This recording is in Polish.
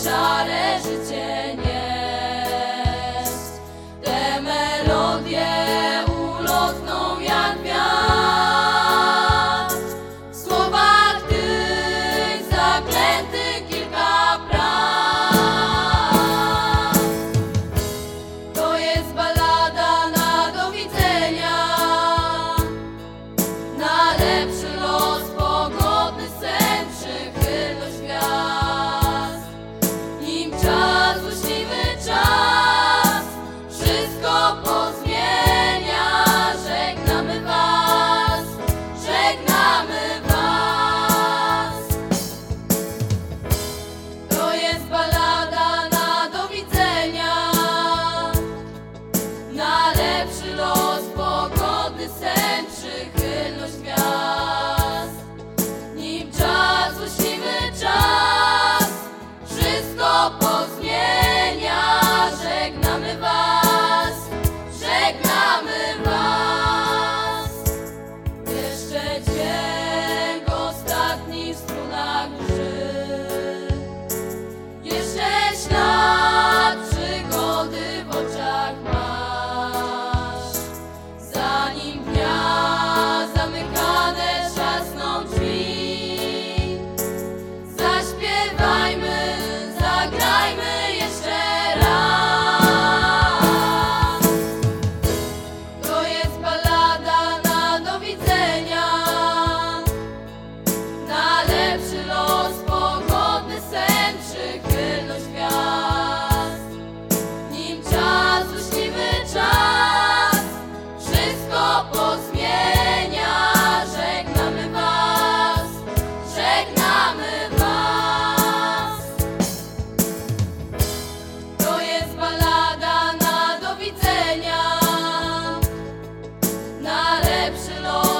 szare życie nieść. Te melodie ulotną jak wiatr, w słowach tych zaklętych kilka praw. To jest ballada na do widzenia, na lepszy los, pogodny sen, przychylność gwiazd. Nim czas, złośliwy czas, wszystko pozmienia. Żegnamy was, żegnamy was. To jest ballada na do widzenia, na lepszy los, pogodny sen, przychylność gwiazd. Nim czas, złośliwy czas, wszystko pozmienia. Żegnamy was, żegnamy was. Jeszcze dźwięk ostatni w strunach mszy, jeszcze ślad przygody w oczach masz. Zanim dnia zamykane trzasną drzwi, zaśpiewajmy, zagrajmy jeszcze raz. To jest ballada na do widzenia, na lepszy los, pogodny sen, przychylność gwiazd. Nim czas, złośliwy czas, wszystko pozmienia. Żegnamy was, żegnamy was. To jest ballada na do widzenia, na lepszy los.